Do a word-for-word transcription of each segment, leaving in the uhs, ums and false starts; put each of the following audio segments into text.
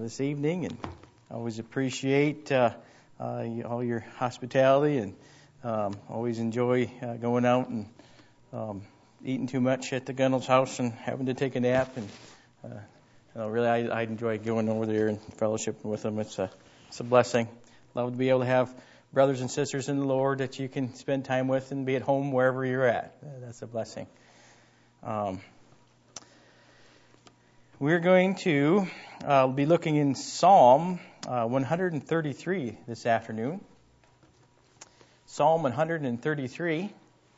this evening, and I always appreciate uh, uh, all your hospitality, and um, always enjoy uh, going out and um, eating too much at the Gunnels house and having to take a nap. And uh, you know, really, I, I enjoy going over there and fellowshipping with them. It's a it's a blessing. Love to be able to have brothers and sisters in the Lord that you can spend time with and be at home wherever you're at. That's a blessing. Um, we're going to uh, be looking in Psalm uh, one thirty-three this afternoon. Psalm one thirty-three.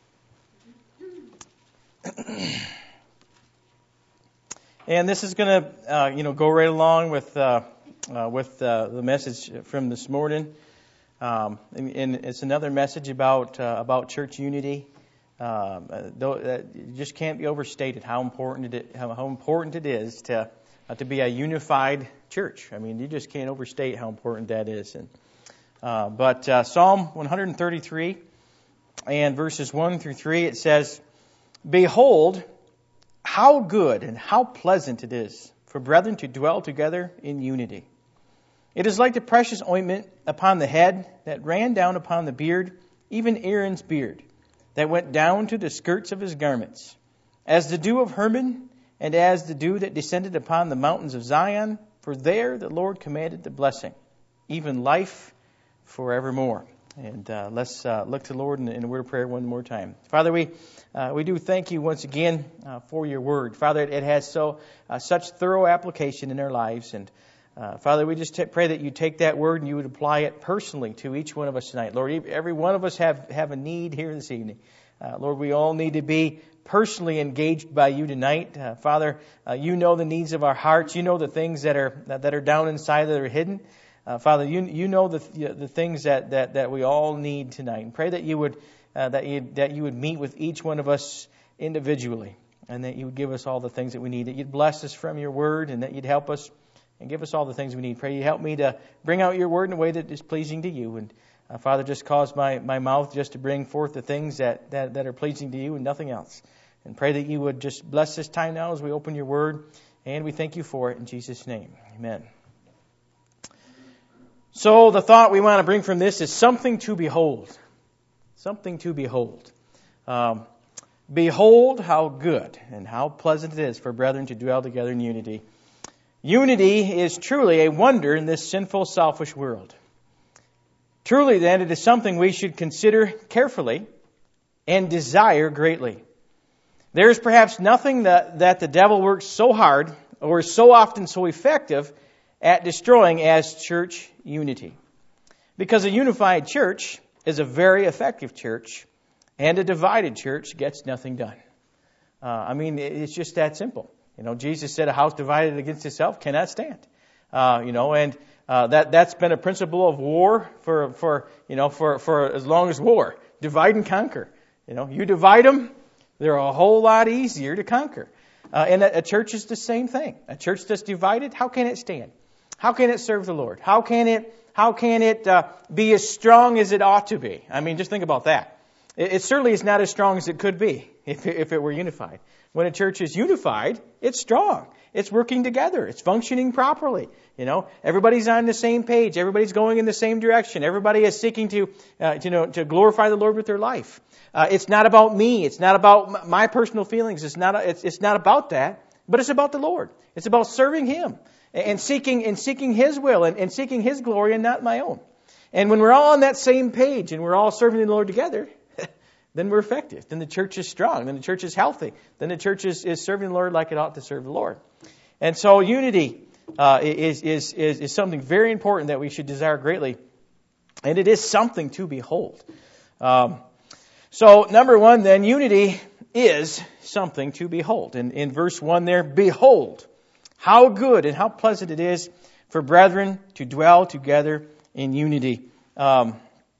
And this is going to, uh, you know, go right along with uh, uh, with uh, the message from this morning. Um, and, and it's another message about uh, about church unity. Um, uh, though, uh, it just can't be overstated how important it how, how important it is to uh, to be a unified church. I mean, you just can't overstate how important that is. And uh, but uh, Psalm one thirty-three and verses one through three, it says, "Behold, how good and how pleasant it is for brethren to dwell together in unity. It is like the precious ointment upon the head that ran down upon the beard, even Aaron's beard, that went down to the skirts of his garments, as the dew of Hermon, and as the dew that descended upon the mountains of Zion. For there the Lord commanded the blessing, even life forevermore." And uh, let's uh, look to the Lord in, in a word of prayer one more time. Father, we uh, we do thank you once again uh, for your word. Father, it, it has so uh, such thorough application in our lives. And uh, Father, we just t- pray that you take that word and you would apply it personally to each one of us tonight. Lord, every one of us have, have a need here this evening. Uh, Lord, we all need to be personally engaged by you tonight. Uh, Father, uh, you know the needs of our hearts. You know the things that are that are down inside that are hidden. Uh, Father, you you know the the things that, that, that we all need tonight, and pray that you would uh, that you that you would meet with each one of us individually, and that you would give us all the things that we need. That you'd bless us from your word, and that you'd help us and give us all the things we need. Pray you help me to bring out your word in a way that is pleasing to you, and uh, Father, just cause my, my mouth just to bring forth the things that, that that are pleasing to you and nothing else. And pray that you would just bless this time now as we open your word, and we thank you for it in Jesus' name. Amen. So the thought we want to bring from this is something to behold. Something to behold. Um, behold how good and how pleasant it is for brethren to dwell together in unity. Unity is truly a wonder in this sinful, selfish world. Truly, then, it is something we should consider carefully and desire greatly. There is perhaps nothing that, that the devil works so hard or is so often so effective at destroying as church unity. Because a unified church is a very effective church, and a divided church gets nothing done. Uh, I mean, it's just that simple. You know, Jesus said a house divided against itself cannot stand. Uh, you know, and uh, that that's been a principle of war for for you know for for as long as war. Divide and conquer. You know, you divide them, they're a whole lot easier to conquer. Uh, and a, a church is the same thing. A church that's divided, how can it stand? How can it serve the Lord? How can it how can it uh, be as strong as it ought to be? I mean, just think about that. It, it certainly is not as strong as it could be if it, if it were unified. When a church is unified, it's strong. It's working together. It's functioning properly. You know, everybody's on the same page. Everybody's going in the same direction. Everybody is seeking to, uh, you know, to glorify the Lord with their life. Uh, it's not about me. It's not about my personal feelings. It's not. It's, it's not about that. But it's about the Lord. It's about serving Him. And seeking and seeking His will and, and seeking His glory and not my own. And when we're all on that same page and we're all serving the Lord together, then we're effective. Then the church is strong. Then the church is healthy. Then the church is, is serving the Lord like it ought to serve the Lord. And so unity uh, is, is is is something very important that we should desire greatly, and it is something to behold. Um, so number one, then, unity is something to behold. And in verse one there, behold. How good and how pleasant it is for brethren to dwell together in unity. Um,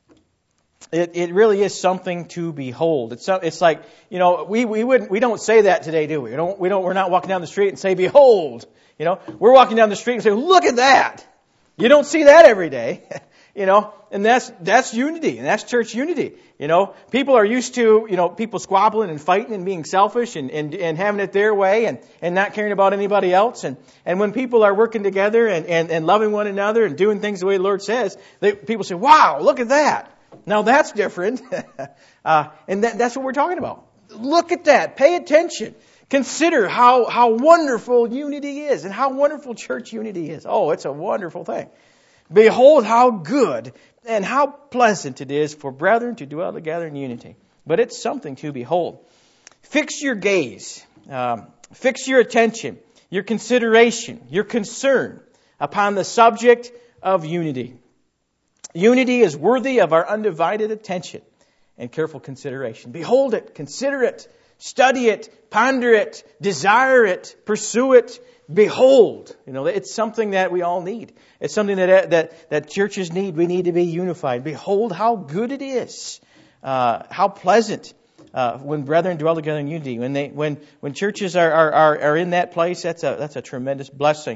it, it really is something to behold. It's it's like, you know, we we wouldn't we don't say that today, do we? We don't we don't we're not walking down the street and say, behold. You know, we're walking down the street and say, look at that. You don't see that every day. You know, and that's, that's unity, and that's church unity. You know, people are used to, you know, people squabbling and fighting and being selfish and, and, and having it their way and, and not caring about anybody else. And, and when people are working together and, and, and loving one another and doing things the way the Lord says, they, people say, wow, look at that. Now that's different. uh, and that, that's what we're talking about. Look at that. Pay attention. Consider how, how wonderful unity is and how wonderful church unity is. Oh, it's a wonderful thing. Behold how good and how pleasant it is for brethren to dwell together in unity. But it's something to behold. Fix your gaze, um, fix your attention, your consideration, your concern upon the subject of unity. Unity is worthy of our undivided attention and careful consideration. Behold it, consider it, study it, ponder it, desire it, pursue it. Behold, you know, it's something that we all need. It's something that that that churches need. We need to be unified. Behold, how good it is, uh, how pleasant uh, when brethren dwell together in unity. When they when when churches are are are, are in that place, that's a that's a tremendous blessing.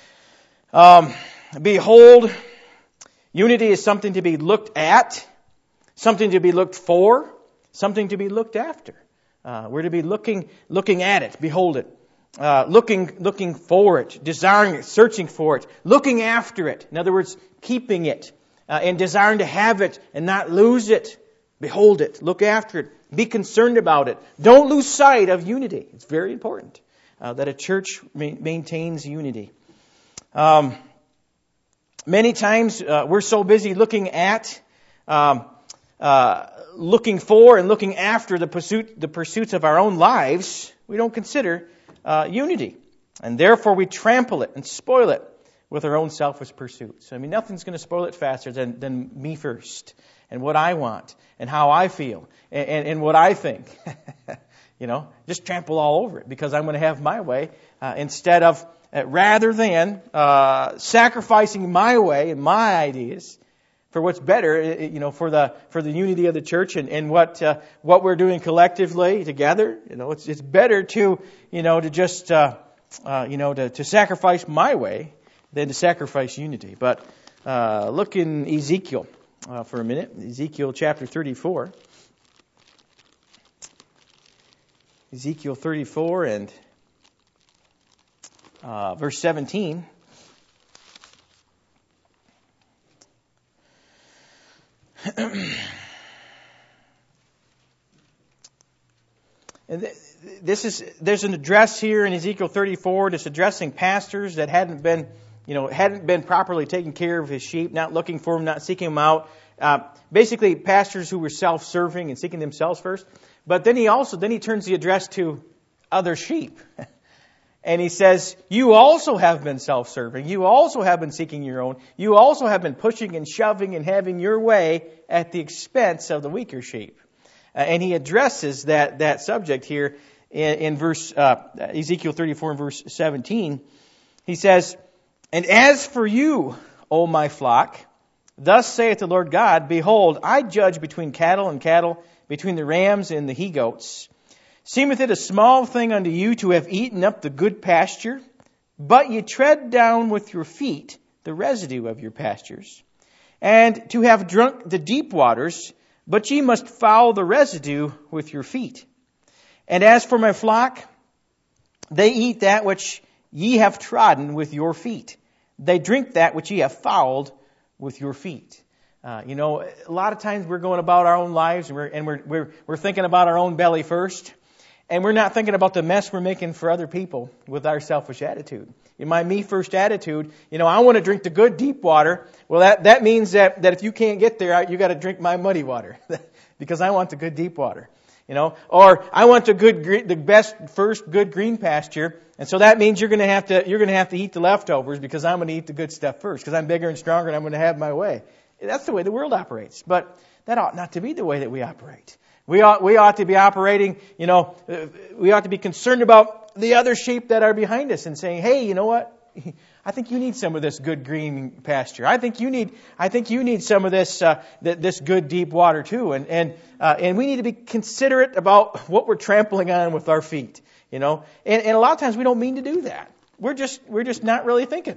Um, behold, unity is something to be looked at, something to be looked for, something to be looked after. Uh, we're to be looking looking at it. Behold it. Uh, looking, looking for it, desiring it, searching for it, looking after it. In other words, keeping it, uh, and desiring to have it and not lose it. Behold it, look after it, be concerned about it. Don't lose sight of unity. It's very important uh, that a church ma- maintains unity. Um, many times uh, we're so busy looking at, um, uh, looking for, and looking after the pursuit, the pursuits of our own lives, we don't consider Uh, unity. And therefore we trample it and spoil it with our own selfish pursuits. I mean, nothing's going to spoil it faster than, than me first and what I want and how I feel and, and, and what I think. You know, just trample all over it because I'm going to have my way uh, instead of, uh, rather than uh, sacrificing my way and my ideas for what's better, you know, for the for the unity of the church and, and what uh, what we're doing collectively together. You know, it's it's better to you know to just uh, uh, you know to, to sacrifice my way than to sacrifice unity. But uh, look in Ezekiel uh, for a minute. Ezekiel chapter thirty-four. Ezekiel thirty-four and uh, verse seventeen. And this is there's an address here in Ezekiel thirty-four that's addressing pastors that hadn't been, you know, hadn't been properly taking care of his sheep, not looking for them, not seeking them out. Uh, basically, pastors who were self-serving and seeking themselves first. But then he also then he turns the address to other sheep. And he says, you also have been self-serving. You also have been seeking your own. You also have been pushing and shoving and having your way at the expense of the weaker sheep. Uh, and he addresses that, that subject here in, in verse uh, Ezekiel thirty-four and verse seventeen. He says, and as for you, O my flock, thus saith the Lord God, behold, I judge between cattle and cattle, between the rams and the he-goats. Seemeth it a small thing unto you to have eaten up the good pasture? But ye tread down with your feet the residue of your pastures. And to have drunk the deep waters, but ye must foul the residue with your feet. And as for my flock, they eat that which ye have trodden with your feet. They drink that which ye have fouled with your feet. Uh, you know, a lot of times we're going about our own lives and we're and we're we're, we're thinking about our own belly first. And we're not thinking about the mess we're making for other people with our selfish attitude. In my me first attitude, you know, I want to drink the good deep water. Well, that, that means that, that if you can't get there, you got to drink my muddy water because I want the good deep water. You know, or I want the good, the best first good green pasture. And so that means you're going to have to, you're going to have to eat the leftovers because I'm going to eat the good stuff first because I'm bigger and stronger and I'm going to have my way. That's the way the world operates. But that ought not to be the way that we operate. We ought, we ought to be operating, you know, we ought to be concerned about the other sheep that are behind us and saying, hey, you know what? I think you need some of this good green pasture. I think you need, I think you need some of this, uh, th- this good deep water too. And, and, uh, and we need to be considerate about what we're trampling on with our feet, you know. And, and a lot of times we don't mean to do that. We're just, we're just not really thinking.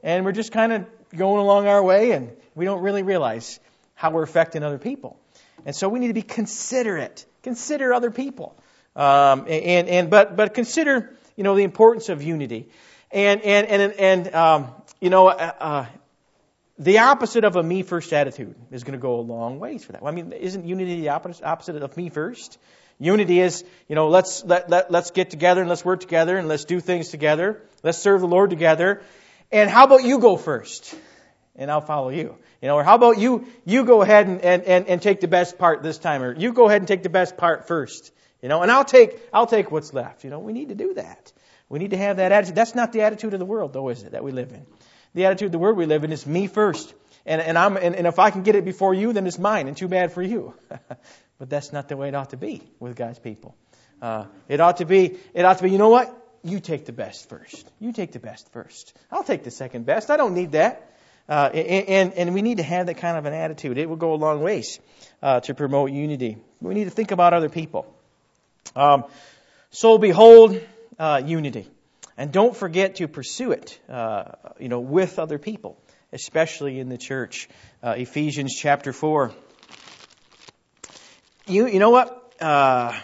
and we're just kind of going along our way, and we don't really realize how we're affecting other people. And so we need to be considerate. Consider other people. Um, and, and, but, but consider, you know, the importance of unity. And, and, and, and, um, you know, uh, uh, the opposite of a me first attitude is going to go a long ways for that. I mean, isn't unity the opposite, opposite of me first? Unity is, you know, let's, let, let, let's get together and let's work together and let's do things together. Let's serve the Lord together. And how about you go first? And I'll follow you. You know, or how about you, you go ahead and, and, and, and take the best part this time, or you go ahead and take the best part first. You know, and I'll take, I'll take what's left. You know, we need to do that. We need to have that attitude. That's not the attitude of the world, though, is it, that we live in? The attitude of the world we live in is me first. And, and I'm, and, and if I can get it before you, then it's mine, and too bad for you. But that's not the way it ought to be with God's people. Uh, it ought to be, it ought to be, you know what? You take the best first. You take the best first. I'll take the second best. I don't need that. Uh, and, and we need to have that kind of an attitude. It will go a long ways uh, to promote unity. We need to think about other people. Um, so behold uh, unity. And don't forget to pursue it, uh, you know, with other people, especially in the church. Uh, Ephesians chapter four. You, you know what? Uh,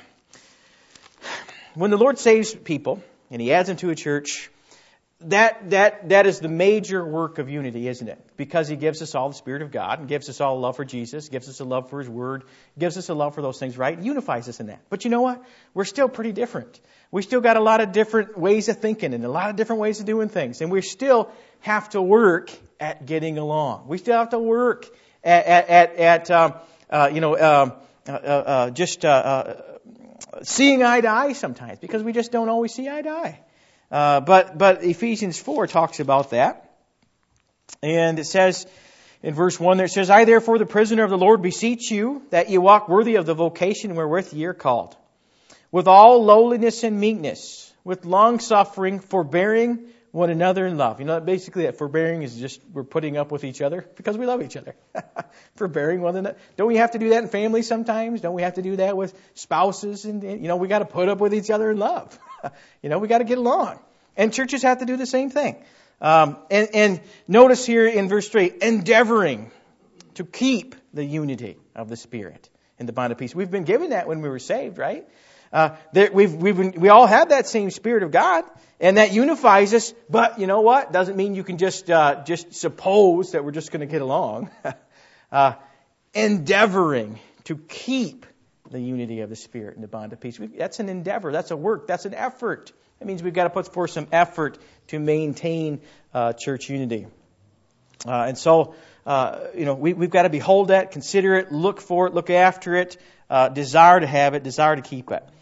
when the Lord saves people and He adds them to a church, That that that is the major work of unity, isn't it? Because He gives us all the Spirit of God, and gives us all a love for Jesus, gives us a love for His Word, gives us a love for those things, right? Unifies us in that. But you know what? We're still pretty different. We still got a lot of different ways of thinking and a lot of different ways of doing things, and we still have to work at getting along. We still have to work at at at, at um, uh, you know um, uh, uh, just uh, uh, seeing eye to eye sometimes, because we just don't always see eye to eye. Uh, but, but Ephesians four talks about that. And it says in verse one there, it says, I therefore, the prisoner of the Lord, beseech you that ye walk worthy of the vocation wherewith ye are called, with all lowliness and meekness, with long suffering, forbearing one another in love. You know, basically that forbearing is just we're putting up with each other because we love each other. Forbearing one another. Don't we have to do that in families sometimes? Don't we have to do that with spouses? And, you know, we got to put up with each other in love. You know, we got to get along. And churches have to do the same thing. Um, and, and notice here in verse three, endeavoring to keep the unity of the Spirit in the bond of peace. We've been given that when we were saved, right? Uh, there, we've, we've been, we all have that same Spirit of God, and that unifies us. But you know what? Doesn't mean you can just uh, just suppose that we're just going to get along. uh, endeavoring to keep the unity of the Spirit in the bond of peace. We, that's an endeavor. That's a work. That's an effort. That means we've got to put forth some effort to maintain uh, church unity. Uh, and so, uh, you know, we, we've got to behold that, consider it, look for it, look after it, uh, desire to have it, desire to keep it.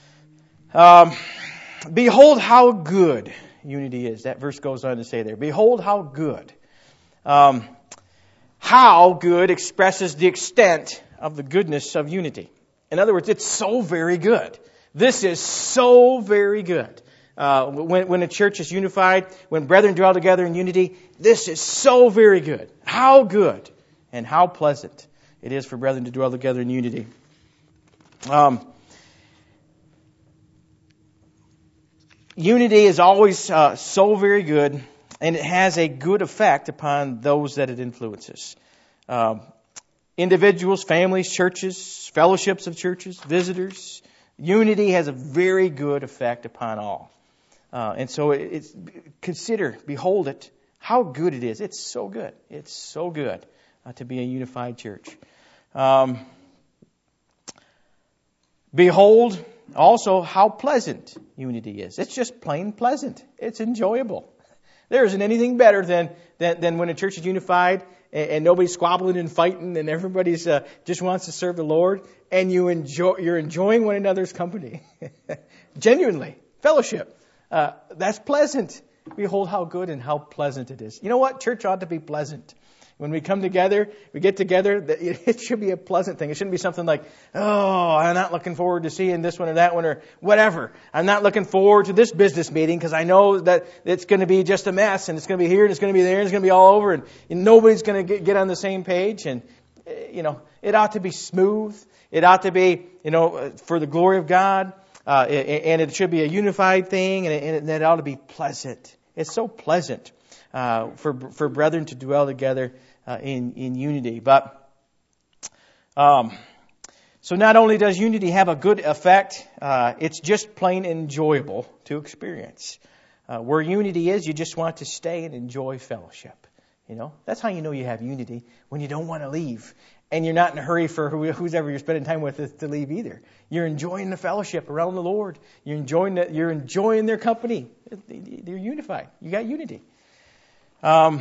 Um, behold how good unity is. That verse goes on to say there. Behold how good. Um, how good expresses the extent of the goodness of unity. In other words, it's so very good. This is so very good. Uh, when, when a church is unified, when brethren dwell together in unity, this is so very good. How good and how pleasant it is for brethren to dwell together in unity. Um, unity is always uh, so very good, and it has a good effect upon those that it influences. Um, Individuals, families, churches, fellowships of churches, visitors. Unity has a very good effect upon all. Uh, and so it, it's, consider, behold it, how good it is. It's so good. It's so good uh, to be a unified church. Um, behold also how pleasant unity is. It's just plain pleasant. It's enjoyable. There isn't anything better than, than, than when a church is unified and, and nobody's squabbling and fighting and everybody's uh, just wants to serve the Lord, and you enjoy, you're enjoying one another's company. Genuinely. Fellowship. Uh, that's pleasant. Behold how good and how pleasant it is. You know what? Church ought to be pleasant. When we come together, we get together, it should be a pleasant thing. It shouldn't be something like, oh, I'm not looking forward to seeing this one or that one or whatever. I'm not looking forward to this business meeting because I know that it's going to be just a mess, and it's going to be here and it's going to be there and it's going to be all over, and, and nobody's going to get, get on the same page. And, you know, it ought to be smooth. It ought to be, you know, for the glory of God. Uh, and it should be a unified thing, and it, and it ought to be pleasant. It's so pleasant. uh, for for brethren to dwell together uh, in in unity. But um, so not only does unity have a good effect, uh, it's just plain enjoyable to experience. Uh, where unity is, you just want to stay and enjoy fellowship. You know, that's how you know you have unity, when you don't want to leave. And you're not in a hurry for who, whoever you're spending time with to leave either. You're enjoying the fellowship around the Lord. You're enjoying the, you're enjoying their company. They're unified. You got unity. Um,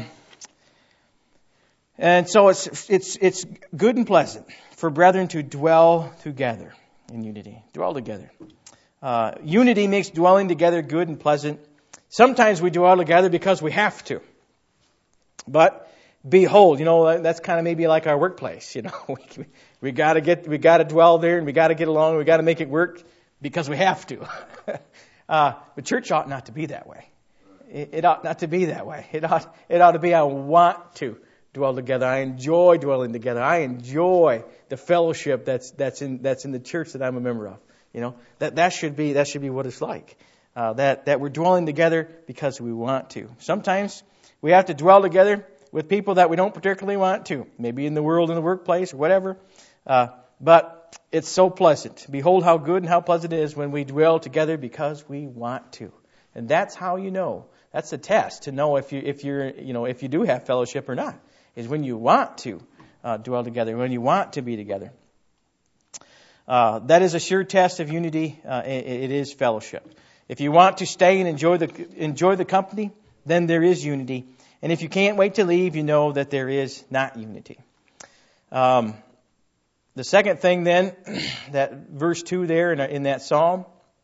and so it's it's it's good and pleasant for brethren to dwell together in unity. Dwell together. Uh, unity makes dwelling together good and pleasant. Sometimes we dwell together because we have to. But behold, you know, that's kind of maybe like our workplace. You know, we, we got to get, we got to dwell there, and we got to get along, and we got to make it work because we have to. uh, but church ought not to be that way. It, it ought not to be that way. It ought, it ought to be I want to dwell together. I enjoy dwelling together. I enjoy the fellowship that's that's in that's in the church that I'm a member of. You know, that that should be that should be what it's like. Uh, that that we're dwelling together because we want to. Sometimes we have to dwell together with people that we don't particularly want to, maybe in the world, in the workplace, or whatever. Uh, but it's so pleasant. Behold how good and how pleasant it is when we dwell together because we want to. And that's how you know. That's a test to know if you if you're you know if you do have fellowship or not. Is when you want to uh, dwell together, when you want to be together. Uh, that is a sure test of unity. Uh, it, it is fellowship. If you want to stay and enjoy the enjoy the company, then there is unity. And if you can't wait to leave, you know that there is not unity. Um, the second thing then, that verse two there in, in that psalm,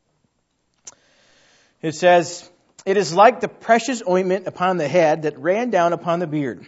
it says, "It is like the precious ointment upon the head that ran down upon the beard.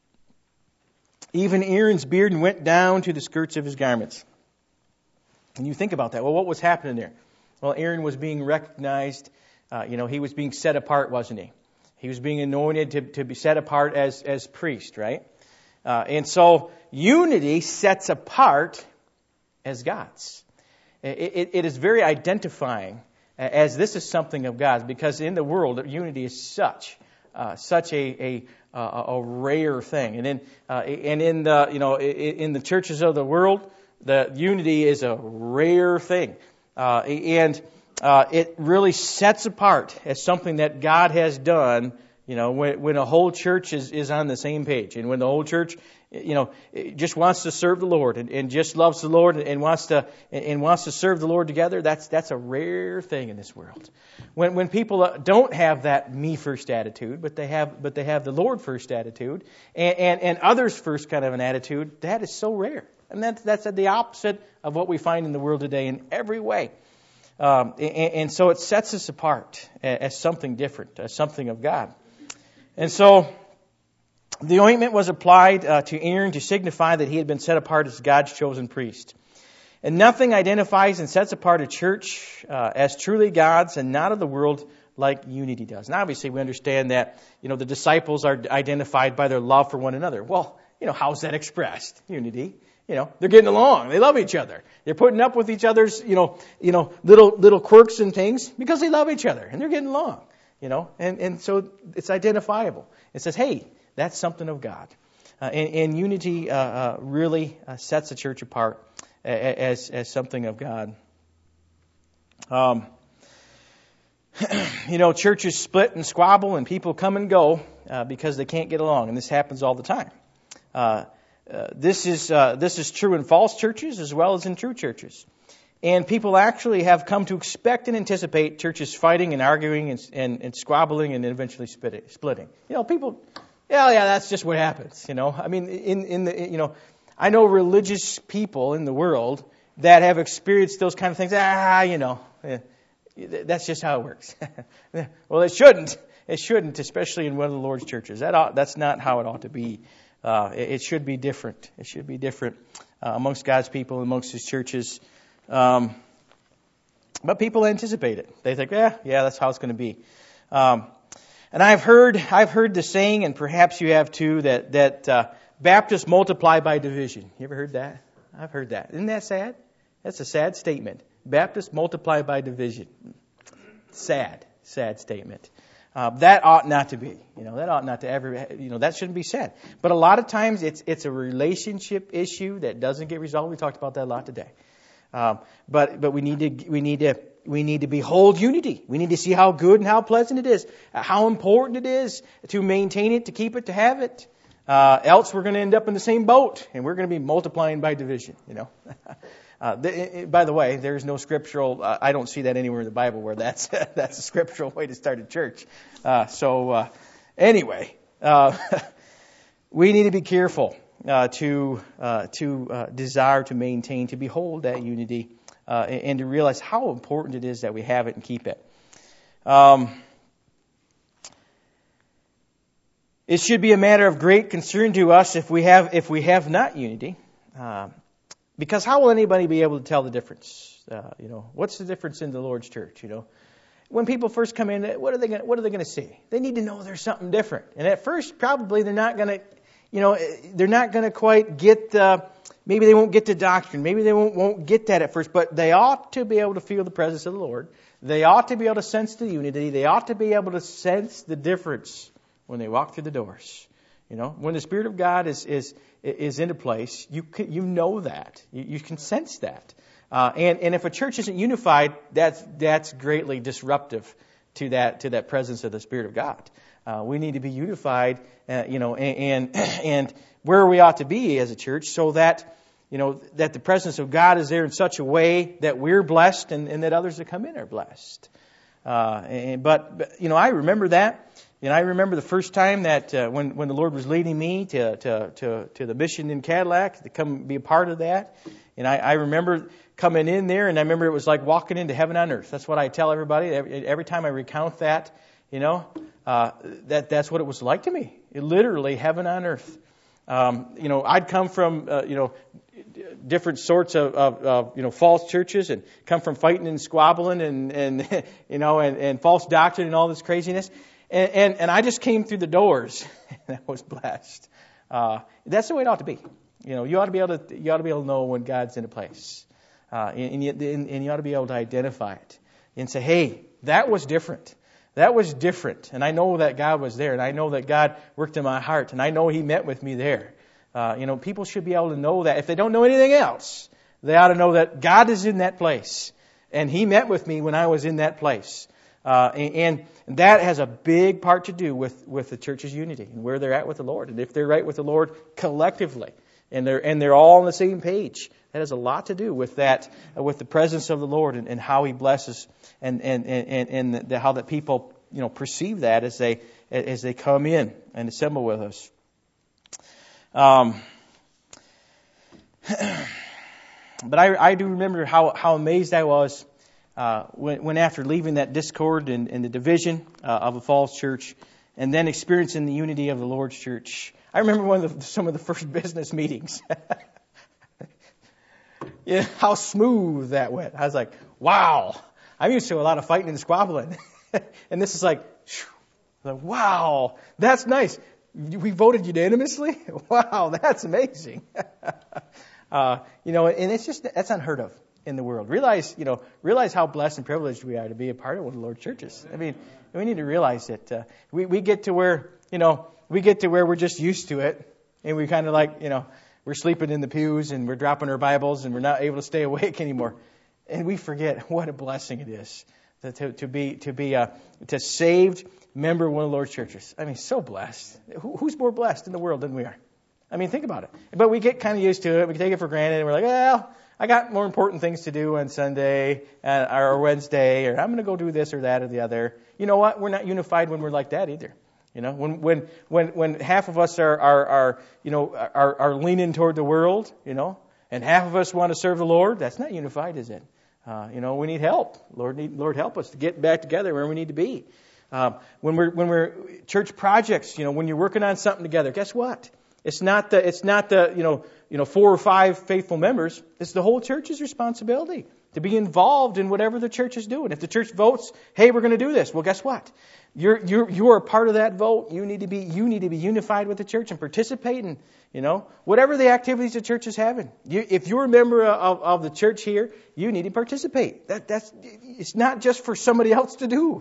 Even Aaron's beard went down to the skirts of his garments." And you think about that. Well, what was happening there? Well, Aaron was being recognized. Uh, you know, he was being set apart, wasn't he? He was being anointed to, to be set apart as, as priest, right? Uh, and so unity sets apart as God's. It, it, it is very identifying as this is something of God's, because in the world, unity is such, uh, such a, a, a, a rare thing. And in, uh, and in the, you know, in the churches of the world, the unity is a rare thing. Uh, and Uh, it really sets apart as something that God has done, you know, when, when a whole church is, is on the same page. And when the whole church, you know, just wants to serve the Lord and, and just loves the Lord and wants to and wants to serve the Lord together, that's that's a rare thing in this world. When when people don't have that me first attitude, but they have but they have the Lord first attitude and, and, and others first kind of an attitude, that is so rare. And that, that's the opposite of what we find in the world today in every way. Um, and, and so it sets us apart as something different, as something of God. And so the ointment was applied uh, to Aaron to signify that he had been set apart as God's chosen priest. And nothing identifies and sets apart a church uh, as truly God's and not of the world like unity does. And obviously we understand that, you know, the disciples are identified by their love for one another. Well, you know, how's that expressed? Unity. You know, they're getting along. They love each other. They're putting up with each other's, you know, you know, little little quirks and things because they love each other and they're getting along. You know, and and so it's identifiable. It says, hey, that's something of God, uh, and, and unity uh, uh, really uh, sets the church apart as as something of God. Um, you know, churches split and squabble, and people come and go uh, because they can't get along, and this happens all the time. Uh, Uh, this is uh, this is true in false churches as well as in true churches. And people actually have come to expect and anticipate churches fighting and arguing and, and, and squabbling and eventually splitting. You know, people, yeah, yeah, that's just what happens. You know, I mean, in in the you know, I know religious people in the world that have experienced those kind of things. Ah, you know, yeah, that's just how it works. Well, it shouldn't. It shouldn't, especially in one of the Lord's churches. That ought, that's not how it ought to be. Uh, it, it should be different. It should be different uh, amongst God's people, amongst His churches. Um, but people anticipate it. They think, yeah, yeah, that's how it's going to be. Um, and I've heard, I've heard the saying, and perhaps you have too, that that uh, Baptists multiply by division. You ever heard that? I've heard that. Isn't that sad? That's a sad statement. Baptists multiply by division. Sad, sad statement. Uh, that ought not to be. You know, that ought not to ever, you know, that shouldn't be said. But a lot of times it's it's a relationship issue that doesn't get resolved. We talked about that a lot today. Um, but but we need to we need to we need to behold unity. We need to see how good and how pleasant it is, how important it is to maintain it, to keep it, to have it. Uh, else we're going to end up in the same boat, and we're going to be multiplying by division. You know. Uh, th- by the way, there's no scriptural. Uh, I don't see that anywhere in the Bible where that's that's a scriptural way to start a church. Uh, so uh, anyway, uh, we need to be careful uh, to uh, to uh, desire to maintain, to behold that unity, uh, and, and to realize how important it is that we have it and keep it. Um, it should be a matter of great concern to us if we have if we have not unity. Uh, Because how will anybody be able to tell the difference? Uh, you know, what's the difference in the Lord's church? You know, when people first come in, what are they going? What are they going to see? They need to know there's something different. And at first, probably they're not going to, you know, they're not going to quite get. Uh, maybe they won't get the doctrine. Maybe they won't won't get that at first. But they ought to be able to feel the presence of the Lord. They ought to be able to sense the unity. They ought to be able to sense the difference when they walk through the doors. You know, when the Spirit of God is is is into place, you can, you know that. You, you can sense that. Uh, and and if a church isn't unified, that's that's greatly disruptive to that to that presence of the Spirit of God. Uh, we need to be unified, uh, you know, and, and and where we ought to be as a church, so that you know that the presence of God is there in such a way that we're blessed and, and that others that come in are blessed. Uh, and, but, but you know, I remember that. And I remember the first time that uh, when when the Lord was leading me to to to, to the mission in Cadillac to come be a part of that, and I, I remember coming in there, and I remember it was like walking into heaven on earth. That's what I tell everybody every, every time I recount that. You know, uh, that that's what it was like to me. It literally heaven on earth. Um, you know, I'd come from uh, you know different sorts of, of, of you know false churches, and come from fighting and squabbling and and you know and, and false doctrine and all this craziness. And, and and I just came through the doors, and I was blessed. Uh, that's the way it ought to be. You know, you ought to be able to you ought to be able to know when God's in a place, uh, and, and, you, and you ought to be able to identify it and say, "Hey, that was different. That was different." And I know that God was there, and I know that God worked in my heart, and I know He met with me there. Uh, you know, people should be able to know that. If they don't know anything else, they ought to know that God is in that place, and He met with me when I was in that place. Uh, and, and that has a big part to do with, with the church's unity and where they're at with the Lord. And if they're right with the Lord collectively, and they're and they're all on the same page, that has a lot to do with that, uh, with the presence of the Lord and, and how He blesses, and and and and the, how that people you know perceive that as they as they come in and assemble with us. Um, but I I do remember how how amazed I was. Uh, when, when after leaving that discord and, and the division uh, of a false church, and then experiencing the unity of the Lord's church, I remember one of the, some of the first business meetings. Yeah, how smooth that went. I was like, wow, I'm used to a lot of fighting and squabbling, and this is like, like, wow, that's nice. We voted unanimously. Wow, that's amazing. uh, you know, and it's just that's unheard of in the world. Realize, you know, realize how blessed and privileged we are to be a part of one of the Lord's churches. I mean, we need to realize that uh, we we get to where, you know, we get to where we're just used to it, and we kind of like, you know, we're sleeping in the pews and we're dropping our Bibles and we're not able to stay awake anymore, and we forget what a blessing it is to to, to be to be a to saved member of one of the Lord's churches. I mean, so blessed. Who, who's more blessed in the world than we are? I mean, think about it. But we get kind of used to it. We take it for granted, and we're like, well, I got more important things to do on Sunday uh, or Wednesday, or I'm going to go do this or that or the other. You know what? We're not unified when we're like that either. You know, when when when when half of us are are, are you know are, are leaning toward the world, you know, and half of us want to serve the Lord, that's not unified, is it? Uh, you know, we need help. Lord, need Lord help us to get back together where we need to be. Um, when we're when we're church projects, you know, when you're working on something together, guess what? It's not the it's not the you know you know four or five faithful members. It's the whole church's responsibility to be involved in whatever the church is doing. If the church votes, hey, we're going to do this. Well, guess what? You're you're you're a part of that vote. You need to be you need to be unified with the church and participate in, you know, whatever the activities the church is having. You, if you're a member of, of the church here, you need to participate. That that's it's not just for somebody else to do.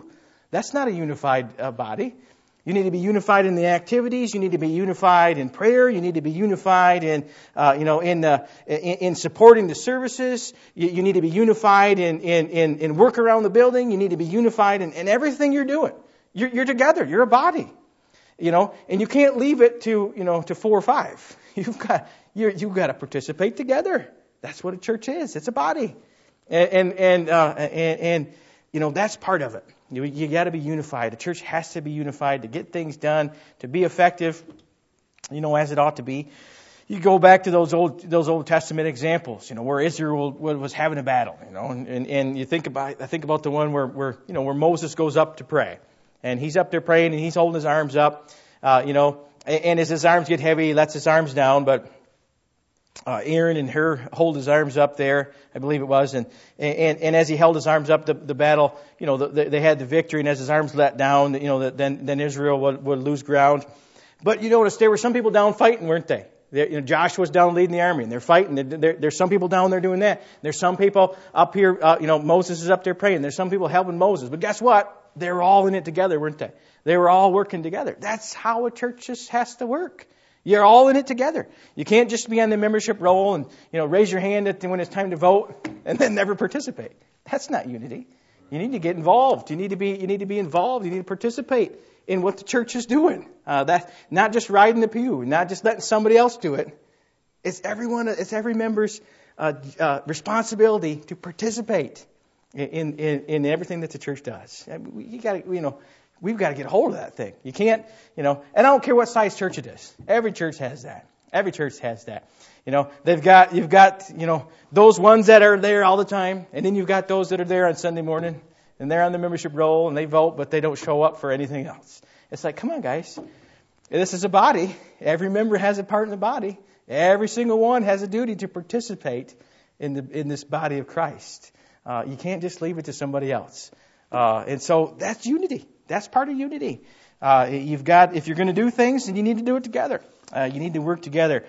That's not a unified uh, body. You need to be unified in the activities. You need to be unified in prayer. You need to be unified in, uh, you know, in, uh, in in supporting the services. You, you need to be unified in, in in in work around the building. You need to be unified in, in everything you're doing. You're, you're together. You're a body, you know, and you can't leave it to you know to four or five. You've got you you've got to participate together. That's what a church is. It's a body, and and and uh, and, and you know that's part of it. You, you got to be unified. The church has to be unified to get things done, to be effective, you know, as it ought to be. You go back to those old those Old Testament examples, you know, where Israel was having a battle, you know, and, and, and you think about I think about the one where, where you know where Moses goes up to pray, and he's up there praying and he's holding his arms up, uh, you know, and, and as his arms get heavy, he lets his arms down, but Uh, Aaron and her hold his arms up there, I believe it was, and and, and as he held his arms up, the, the battle, you know, the, they had the victory, and as his arms let down, you know, then then Israel would, would lose ground. But you notice there were some people down fighting, weren't they? They you know, Joshua was down leading the army, and they're fighting. There, there's some people down there doing that. There's some people up here, uh, you know, Moses is up there praying. There's some people helping Moses. But guess what? They were all in it together, weren't they? They were all working together. That's how a church just has to work. You're all in it together. You can't just be on the membership roll and, you know, raise your hand at the, when it's time to vote and then never participate. That's not unity. You need to get involved. You need to be, you need to be involved. You need to participate in what the church is doing. Uh, that, not just riding the pew, not just letting somebody else do it. It's everyone, it's every member's, uh, uh, responsibility to participate in, in, in everything that the church does. You gotta, you know, We've got to get a hold of that thing. You can't, you know, and I don't care what size church it is. Every church has that. Every church has that. You know, they've got, you've got, you know, those ones that are there all the time, and then you've got those that are there on Sunday morning, and they're on the membership roll, and they vote, but they don't show up for anything else. It's like, come on, guys. This is a body. Every member has a part in the body. Every single one has a duty to participate in the in this body of Christ. Uh, you can't just leave it to somebody else. Uh, and so that's unity. That's part of unity. Uh, you've got, if you're going to do things, then you need to do it together. Uh, you need to work together.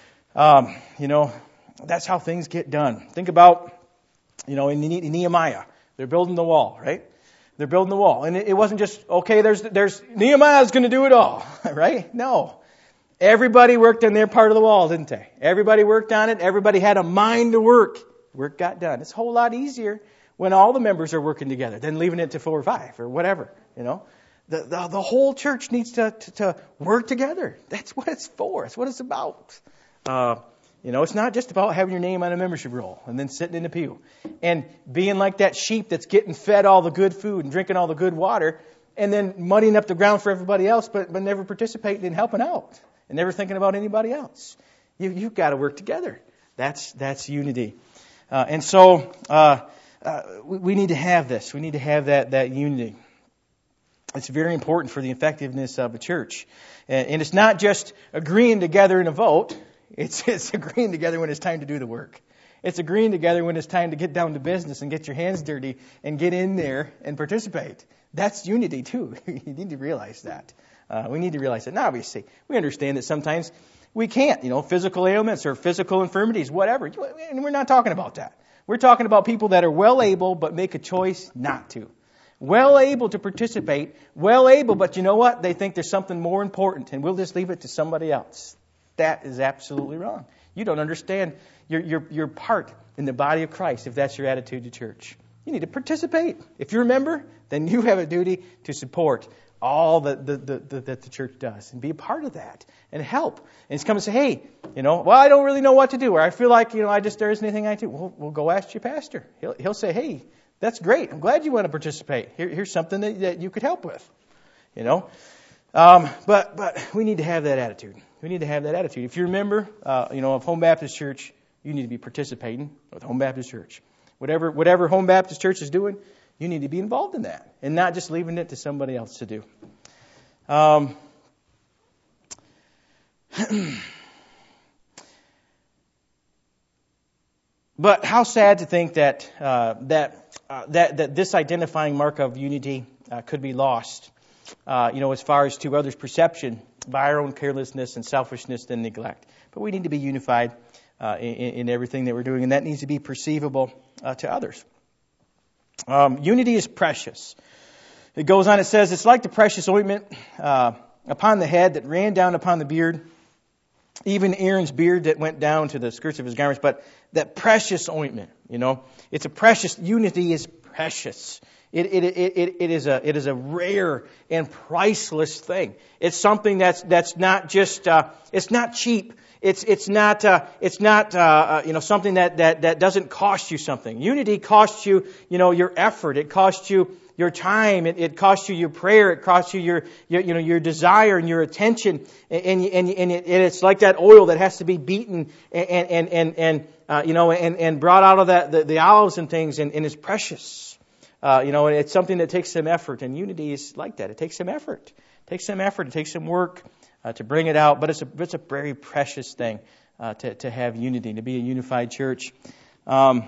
Um, you know, that's how things get done. Think about, you know, in Nehemiah, they're building the wall, right? They're building the wall, and it, it wasn't just okay. There's, there's Nehemiah's going to do it all, right? No, everybody worked on their part of the wall, didn't they? Everybody worked on it. Everybody had a mind to work. Work got done. It's a whole lot easier when all the members are working together than leaving it to four or five or whatever. You know, the, the the whole church needs to, to to work together. That's what it's for. It's what it's about. Uh, you know, it's not just about having your name on a membership roll and then sitting in the pew and being like that sheep that's getting fed all the good food and drinking all the good water and then muddying up the ground for everybody else, but but never participating in helping out and never thinking about anybody else. You you've got to work together. That's that's unity. Uh, and so uh, uh, we, we need to have this. We need to have that that unity. It's very important for the effectiveness of a church. And, and it's not just agreeing together in a vote. It's, it's agreeing together when it's time to do the work. It's agreeing together when it's time to get down to business and get your hands dirty and get in there and participate. That's unity too. You need to realize that. Uh, we need to realize that. Now, obviously, we understand that sometimes we can't, you know, physical ailments or physical infirmities, whatever. And we're not talking about that. We're talking about people that are well able but make a choice not to. Well able to participate, well able, but you know what? They think there's something more important, and we'll just leave it to somebody else. That is absolutely wrong. You don't understand your your your part in the body of Christ if that's your attitude to church. You need to participate. If you're a member, then you have a duty to support all that the, the, the, that the church does and be a part of that and help. And it's come and say, hey, you know, well, I don't really know what to do, or I feel like, you know, I just there isn't anything I do. Well, we'll go ask your pastor. He'll he'll say, hey, that's great. I'm glad you want to participate. Here, here's something that, that you could help with, you know. Um, but but we need to have that attitude. We need to have that attitude. If you're a member, uh, you know, of Home Baptist Church, you need to be participating with Home Baptist Church. Whatever whatever Home Baptist Church is doing, you need to be involved in that and not just leaving it to somebody else to do. Um, but how sad to think that uh, that. Uh, that, that this identifying mark of unity uh, could be lost, uh, you know, as far as to others' perception by our own carelessness and selfishness and neglect. But we need to be unified uh, in, in everything that we're doing, and that needs to be perceivable uh, to others. Um, unity is precious. It goes on, it says, it's like the precious ointment uh, upon the head that ran down upon the beard, even Aaron's beard that went down to the skirts of his garments, but that precious ointment, you know, it's a precious, unity is precious. It, it, it, it, it is a, it is a rare and priceless thing. It's something that's, that's not just, uh, it's not cheap. It's, it's not, uh, it's not, uh, uh, you know, something that, that, that doesn't cost you something. Unity costs you, you know, your effort. It costs you your time. It, it costs you your prayer. It costs you your, your, you know, your desire and your attention. And, and, and, it, and it's like that oil that has to be beaten and, and, and, and uh, you know, and, and brought out of that, the, the olives and things, and, and it's precious. Uh, you know, and it's something that takes some effort, and unity is like that. It takes some effort. It takes some effort. It takes some work uh, to bring it out, but it's a, it's a very precious thing uh, to, to have unity, to be a unified church. Um,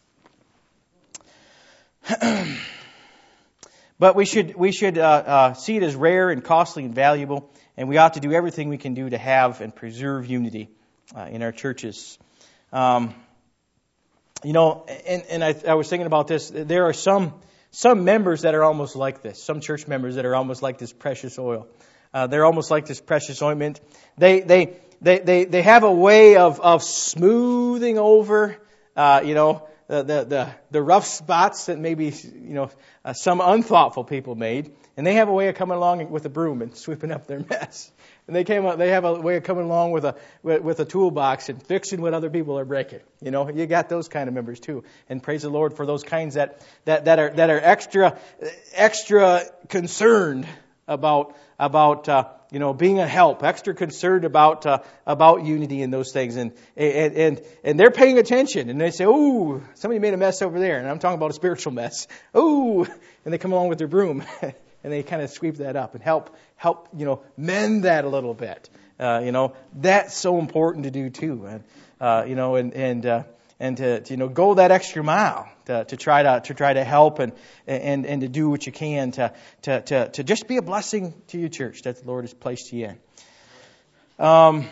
but we should we should uh, uh, see it as rare and costly and valuable, and we ought to do everything we can do to have and preserve unity uh, in our churches. Um, You know, and, and I, I was thinking about this. There are some some members that are almost like this. Some church members that are almost like this precious oil. Uh, they're almost like this precious ointment. They they they they, they have a way of of smoothing over, uh, you know, the, the the the rough spots that maybe you know uh, some unthoughtful people made, and they have a way of coming along with a broom and sweeping up their mess. And they came. They have a way of coming along with a with a toolbox and fixing what other people are breaking. You know, you got those kind of members too. And praise the Lord for those kinds that that, that are that are extra extra concerned about about uh, you know being a help, extra concerned about uh, about unity and those things. And and and and they're paying attention. And they say, "Ooh, somebody made a mess over there." And I'm talking about a spiritual mess. Ooh, and they come along with their broom. And they kind of sweep that up and help, help you know, mend that a little bit. Uh, you know, that's so important to do too. And uh, you know, and and uh, and to, to you know go that extra mile to, to try to to try to help and and and to do what you can to to to, to just be a blessing to your church that the Lord has placed you in. Um,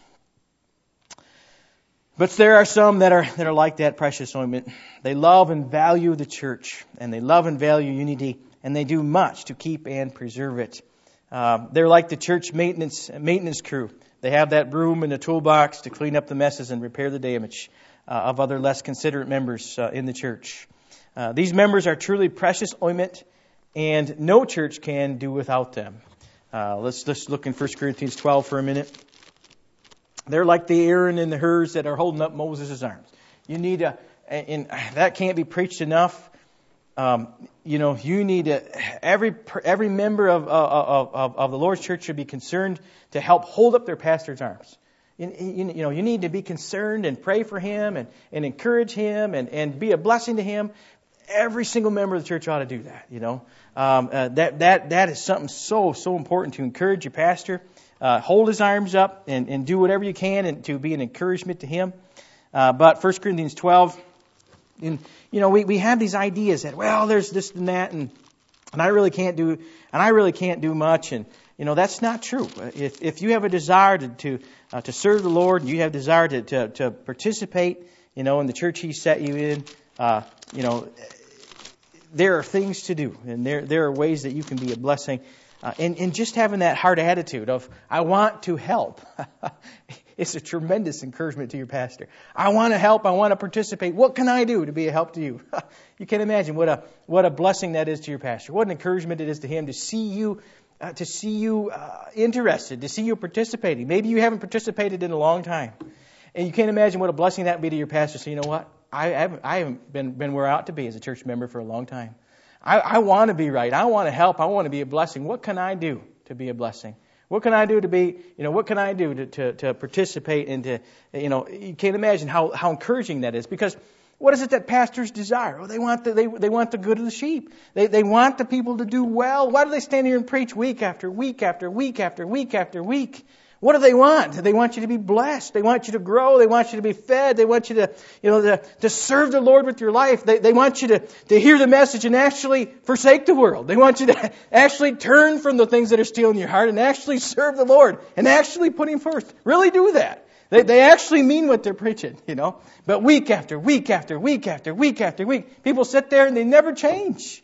but there are some that are that are like that precious ointment. They love and value the church, and they love and value unity. And they do much to keep and preserve it. Uh, they're like the church maintenance maintenance crew. They have that broom in the toolbox to clean up the messes and repair the damage uh, of other less considerate members uh, in the church. Uh, these members are truly precious ointment, and no church can do without them. Uh, let's let's look in First Corinthians twelve for a minute. They're like the Aaron and the Hurs that are holding up Moses' arms. You need a, and that can't be preached enough. Um, you know, you need to, every every member of, of of of the Lord's church should be concerned to help hold up their pastor's arms. You, you, you know, you need to be concerned and pray for him and, and encourage him and, and be a blessing to him. Every single member of the church ought to do that. You know, um, uh, that that that is something so so important to encourage your pastor. Uh, hold his arms up and, and do whatever you can and to be an encouragement to him. Uh, but First Corinthians twelve. And, you know, we, we have these ideas that, well, there's this and that, and and I really can't do, and I really can't do much, and you know that's not true. If if you have a desire to to, uh, to serve the Lord, and you have a desire to, to to participate, you know, in the church He set you in, uh, you know, there are things to do, and there there are ways that you can be a blessing, uh, and and just having that heart attitude of I want to help. It's a tremendous encouragement to your pastor. I want to help. I want to participate. What can I do to be a help to you? You can imagine what a what a blessing that is to your pastor. What an encouragement it is to him to see you, uh, to see you uh, interested, to see you participating. Maybe you haven't participated in a long time, and you can't imagine what a blessing that would be to your pastor. So you know what? I haven't I haven't been been where I ought to be as a church member for a long time. I, I want to be right. I want to help. I want to be a blessing. What can I do to be a blessing? What can I do to be, you know, what can I do to, to, to participate and to, you know, you can't imagine how, how encouraging that is. Because what is it that pastors desire? Oh, they want the, they, they want the good of the sheep. They, they want the people to do well. Why do they stand here and preach week after week after week after week after week? What do they want? They want you to be blessed. They want you to grow. They want you to be fed. They want you to, you know, to, to serve the Lord with your life. They, they want you to, to hear the message and actually forsake the world. They want you to actually turn from the things that are stealing your heart and actually serve the Lord and actually put Him first. Really do that. They, they actually mean what they're preaching, you know. But week after week after week after week after week, people sit there and they never change.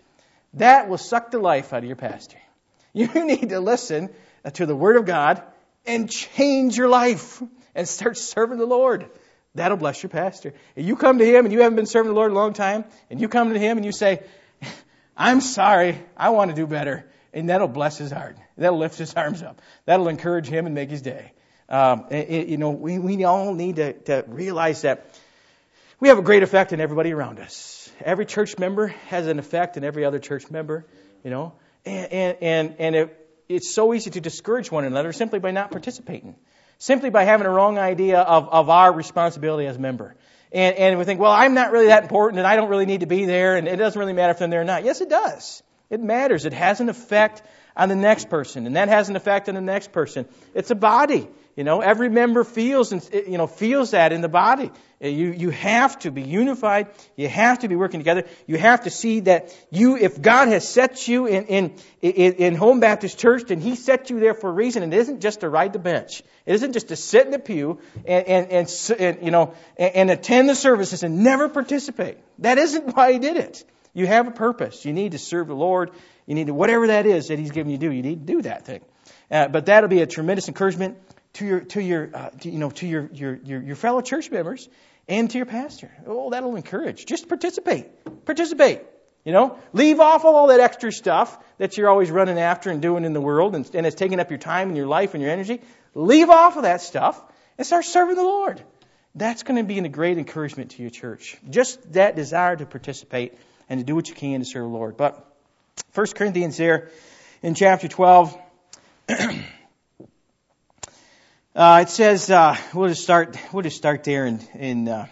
That will suck the life out of your pastor. You need to listen to the Word of God and change your life and start serving the Lord. That'll bless your pastor. If you come to him and you haven't been serving the Lord a long time, and you come to him and you say, I'm sorry, I want to do better. And that'll bless his heart. That'll lift his arms up. That'll encourage him and make his day. Um, it, you know, we, we all need to, to realize that we have a great effect on everybody around us. Every church member has an effect on every other church member, you know. And, and, and, and it, it's so easy to discourage one another simply by not participating. Simply by having a wrong idea of, of our responsibility as a member. And, and we think, well, I'm not really that important and I don't really need to be there and it doesn't really matter if I'm there or not. Yes, it does. It matters. It has an effect on the next person and that has an effect on the next person. It's a body. You know, every member feels and you know feels that in the body. You you have to be unified. You have to be working together. You have to see that you, if God has set you in in in, in Home Baptist Church, then He set you there for a reason. And it isn't just to ride the bench. It isn't just to sit in the pew and and and, and you know and, and attend the services and never participate. That isn't why He did it. You have a purpose. You need to serve the Lord. You need to whatever that is that He's given you to do. You need to do that thing. Uh, but that'll be a tremendous encouragement to your to your uh, to, you know to your, your your your fellow church members and to your pastor. Oh, that'll encourage. Just participate. Participate. You know, leave off all that extra stuff that you're always running after and doing in the world, and, and it's taking up your time and your life and your energy. Leave off of that stuff and start serving the Lord. That's going to be a great encouragement to your church. Just that desire to participate and to do what you can to serve the Lord. But First Corinthians there in chapter twelve. Uh, it says, uh, we'll just start, we'll just start there in, in, uh,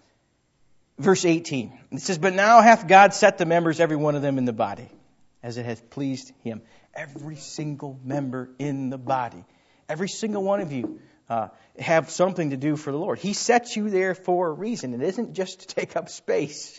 verse eighteen. It says, but now hath God set the members, every one of them in the body, as it hath pleased Him. Every single member in the body. Every single one of you, uh, have something to do for the Lord. He sets you there for a reason. It isn't just to take up space.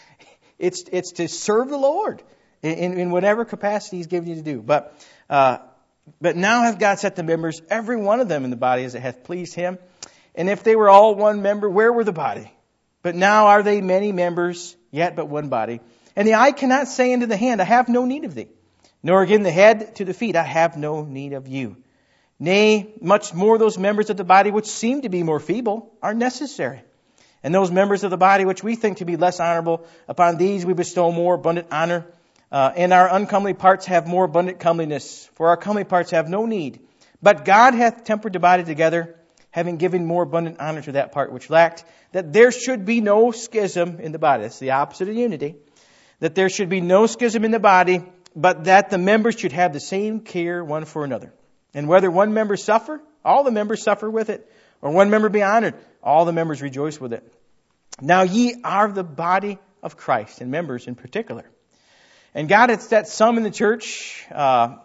It's, it's to serve the Lord in, in whatever capacity He's given you to do. But, uh, But now hath God set the members, every one of them in the body, as it hath pleased Him. And if they were all one member, where were the body? But now are they many members, yet but one body. And the eye cannot say unto the hand, I have no need of thee. Nor again the head to the feet, I have no need of you. Nay, much more those members of the body which seem to be more feeble are necessary. And those members of the body which we think to be less honorable, upon these we bestow more abundant honor. Uh, and our uncomely parts have more abundant comeliness, for our comely parts have no need. But God hath tempered the body together, having given more abundant honor to that part which lacked, that there should be no schism in the body. That's the opposite of unity. That there should be no schism in the body, but that the members should have the same care one for another. And whether one member suffer, all the members suffer with it, or one member be honored, all the members rejoice with it. Now ye are the body of Christ, and members in particular. And God had set some in the church, uh,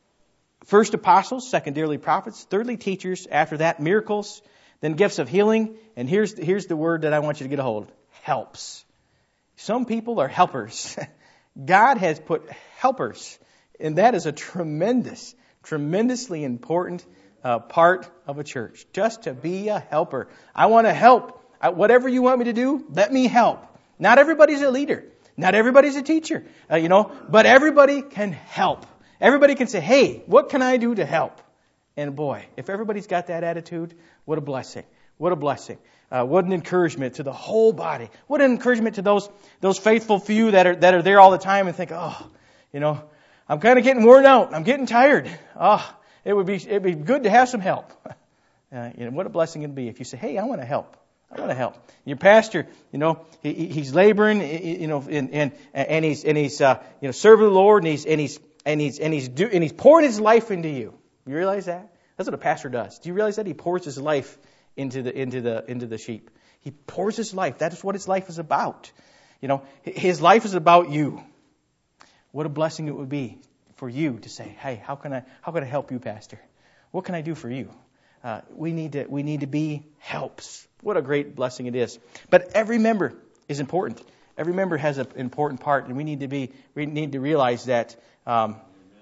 first apostles, secondarily prophets, thirdly teachers, after that miracles, then gifts of healing. And here's, here's the word that I want you to get a hold of. Helps. Some people are helpers. God has put helpers. And that is a tremendous, tremendously important uh, part of a church. Just to be a helper. I want to help. I, whatever you want me to do, let me help. Not everybody's a leader. Not everybody's a teacher, uh, you know, but everybody can help. Everybody can say, hey, what can I do to help? And boy, if everybody's got that attitude, what a blessing. What a blessing. Uh, what an encouragement to the whole body. What an encouragement to those those faithful few that are that are there all the time and think, oh, you know, I'm kind of getting worn out. I'm getting tired. Oh, it would be it'd be good to have some help. Uh, you know, what a blessing it'd be if you say, hey, I want to help. I want to help. Your pastor, you know, he, he's laboring, you know, and and, and he's and he's uh, you know serving the Lord, and he's and he's and he's and he's do, and he's pouring his life into you. You realize that? That's what a pastor does. Do you realize that he pours his life into the into the into the sheep? He pours his life. That is what his life is about. You know, his life is about you. What a blessing it would be for you to say, "Hey, how can I how can I help you, Pastor? What can I do for you?" Uh, we need to we need to be helps. What a great blessing it is. But every member is important. Every member has an important part, and we need to be we need to realize that um,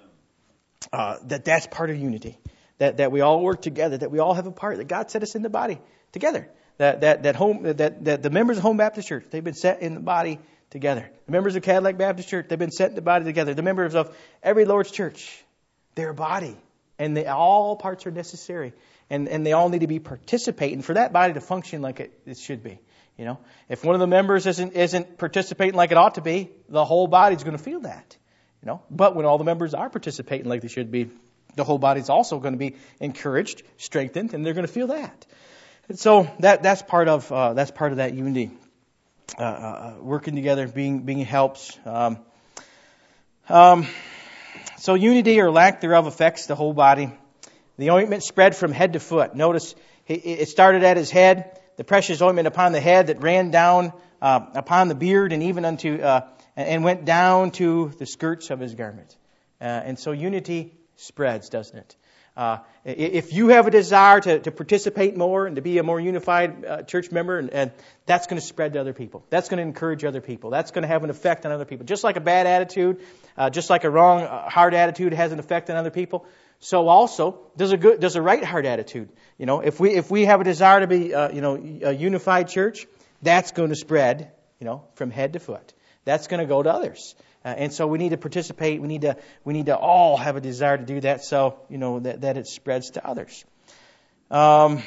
uh, that that's part of unity. That that we all work together. That we all have a part. That God set us in the body together. That that that home that that the members of Home Baptist Church, they've been set in the body together. The members of Cadillac Baptist Church, they've been set in the body together. The members of every Lord's church, they're a body. And they, all parts are necessary. And, and they all need to be participating for that body to function like it, it should be. You know, if one of the members isn't isn't participating like it ought to be, the whole body's going to feel that. You know, but when all the members are participating like they should be, the whole body's also going to be encouraged, strengthened, and they're going to feel that. And so that that's part of uh, that's part of that unity, uh, uh, working together, being being helps. Um, um, so unity or lack thereof affects the whole body. The ointment spread from head to foot. Notice it started at his head. The precious ointment upon the head that ran down uh, upon the beard and even unto uh, and went down to the skirts of his garment. Uh, and so unity spreads, doesn't it? Uh, if you have a desire to, to participate more and to be a more unified uh, church member, and, and that's going to spread to other people. That's going to encourage other people. That's going to have an effect on other people. Just like a bad attitude, uh, just like a wrong, uh, hard attitude has an effect on other people, so also does a good, does a right heart attitude. You know, if we if we have a desire to be, uh, you know, a unified church, that's going to spread, you know, from head to foot. That's going to go to others, uh, and so we need to participate. We need to we need to all have a desire to do that, so you know that that it spreads to others. Um,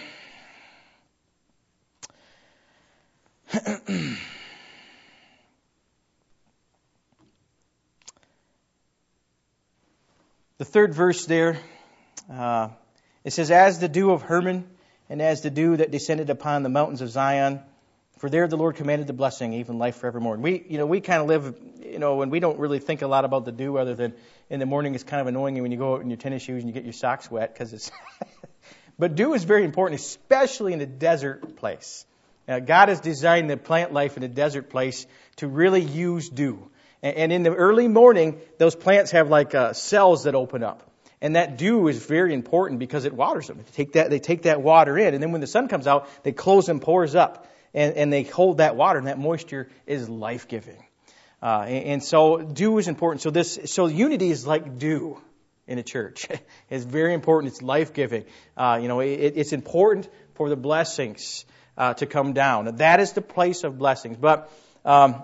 The third verse there, uh, it says, "As the dew of Hermon, and as the dew that descended upon the mountains of Zion, for there the Lord commanded the blessing, even life forevermore." And we, you know, we kind of live, you know, and we don't really think a lot about the dew, other than in the morning it's kind of annoying when you go out in your tennis shoes and you get your socks wet because it's. But dew is very important, especially in a desert place. Now, God has designed the plant life in a desert place to really use dew. And in the early morning, those plants have like uh, cells that open up. And that dew is very important because it waters them. They take that, they take that water in, and then when the sun comes out, they close and pours up. And, and they hold that water, and that moisture is life-giving. Uh, and, and so dew is important. So this, so unity is like dew in a church. It's very important. It's life-giving. Uh, you know, it, it's important for the blessings uh, to come down. Now, that is the place of blessings. But um,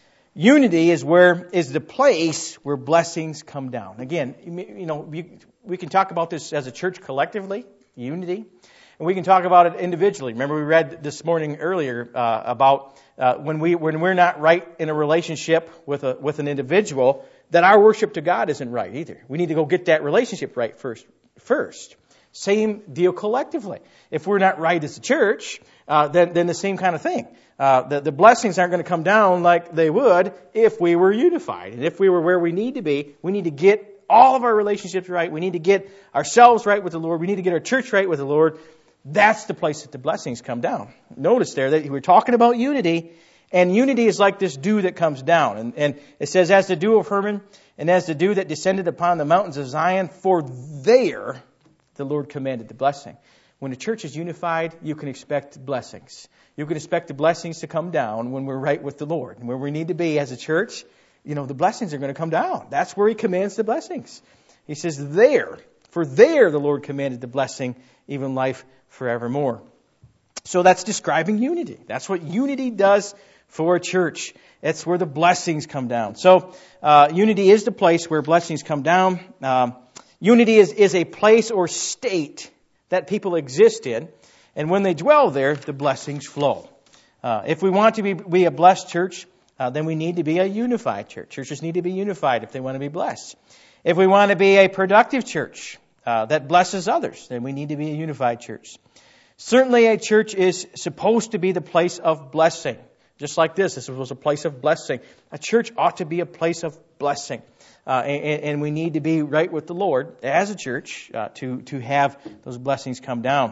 unity is where is the place where blessings come down. Again, you know, we, we can talk about this as a church collectively, unity, and we can talk about it individually. Remember, we read this morning earlier uh, about uh, when we when we're not right in a relationship with a with an individual, that our worship to God isn't right either. We need to go get that relationship right first. First, same deal collectively. If we're not right as a church, uh, then then the same kind of thing. Uh, the, the blessings aren't going to come down like they would if we were unified. And if we were where we need to be, we need to get all of our relationships right. We need to get ourselves right with the Lord. We need to get our church right with the Lord. That's the place that the blessings come down. Notice there that we're talking about unity, and unity is like this dew that comes down. And, and it says, "As the dew of Hermon, and as the dew that descended upon the mountains of Zion, for there the Lord commanded the blessing." When the church is unified, you can expect blessings. You can expect the blessings to come down when we're right with the Lord. And where we need to be as a church, you know, the blessings are going to come down. That's where He commands the blessings. He says, there, for there the Lord commanded the blessing, even life forevermore. So that's describing unity. That's what unity does for a church. It's where the blessings come down. So uh, unity is the place where blessings come down. Um, unity is, is a place or state that people exist in, and when they dwell there, the blessings flow. Uh, if we want to be, be a blessed church, uh, then we need to be a unified church. Churches need to be unified if they want to be blessed. If we want to be a productive church uh, that blesses others, then we need to be a unified church. Certainly a church is supposed to be the place of blessing. Just like this, this was a place of blessing. A church ought to be a place of blessing. Uh, and, and we need to be right with the Lord as a church uh, to, to have those blessings come down.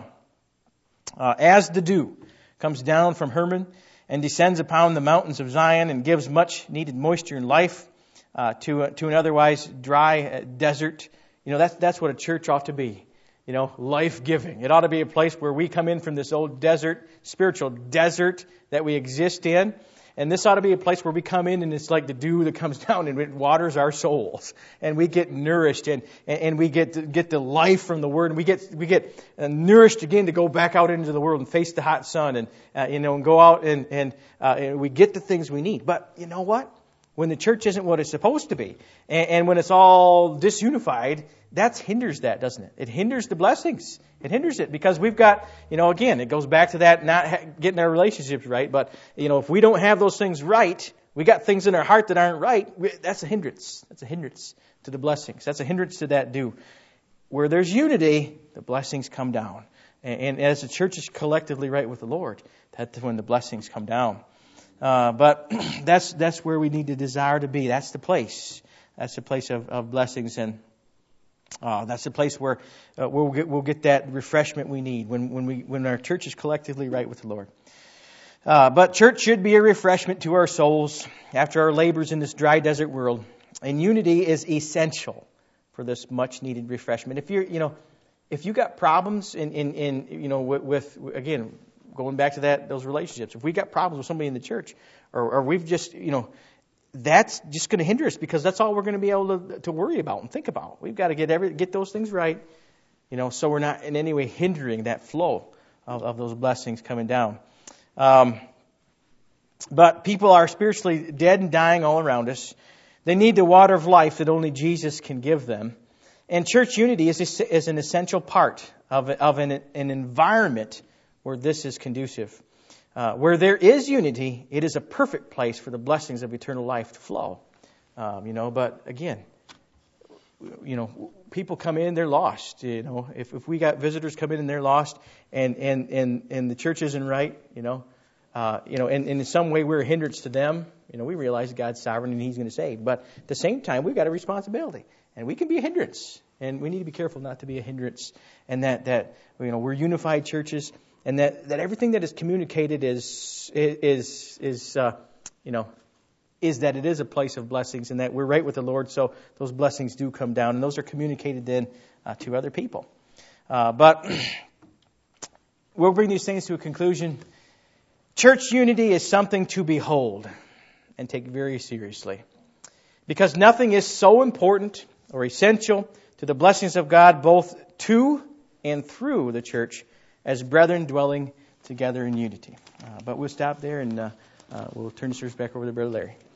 Uh, as the dew comes down from Hermon and descends upon the mountains of Zion and gives much needed moisture and life uh, to, uh, to an otherwise dry uh, desert, you know, that's, that's what a church ought to be. You know, life-giving. It ought to be a place where we come in from this old desert, spiritual desert that we exist in, And this ought to be a place where we come in and it's like the dew that comes down and it waters our souls. And we get nourished and, and we get get the life from the Word. And we get we get uh, nourished again to go back out into the world and face the hot sun and, uh, you know, and go out and, and, uh, and we get the things we need. But you know what? When the church isn't what it's supposed to be, and, and when it's all disunified, that hinders that, doesn't it? It hinders the blessings. It hinders it because we've got, you know, again, it goes back to that not ha- getting our relationships right. But, you know, if we don't have those things right, we got things in our heart that aren't right, we, that's a hindrance. That's a hindrance to the blessings. That's a hindrance to that due. Where there's unity, the blessings come down. And, and as the church is collectively right with the Lord, that's when the blessings come down. Uh, but that's that's where we need to desire to be. That's the place. That's the place of, of blessings, and uh, that's the place where uh, we'll get we'll get that refreshment we need when when we when our church is collectively right with the Lord. Uh, but church should be a refreshment to our souls after our labors in this dry desert world, and unity is essential for this much needed refreshment. If you're you know if you got problems in in, in you know with, with again. Going back to that, those relationships. If we got problems with somebody in the church, or, or we've just, you know, that's just going to hinder us because that's all we're going to be able to, to worry about and think about. We've got to get every get those things right, you know, so we're not in any way hindering that flow of, of those blessings coming down. Um, but people are spiritually dead and dying all around us. They need the water of life that only Jesus can give them. And church unity is, is an essential part of, of an, an environment where this is conducive. Uh, where there is unity, it is a perfect place for the blessings of eternal life to flow. Um, you know, but again, you know, people come in, they're lost. You know, if, if we got visitors come in and they're lost, and and and, and the church isn't right, you know, uh, you know, and, and in some way we're a hindrance to them. You know, we realize God's sovereign and He's going to save, but at the same time we've got a responsibility, and we can be a hindrance, and we need to be careful not to be a hindrance, and that that you know we're unified churches. And that, that everything that is communicated is is is uh, you know is that it is a place of blessings, and that we're right with the Lord, so those blessings do come down, and those are communicated then uh, to other people. Uh, but we'll bring these things to a conclusion. Church unity is something to behold and take very seriously, because nothing is so important or essential to the blessings of God, both to and through the church, as brethren dwelling together in unity. Uh, but we'll stop there and uh, uh, we'll turn the service back over to Brother Larry.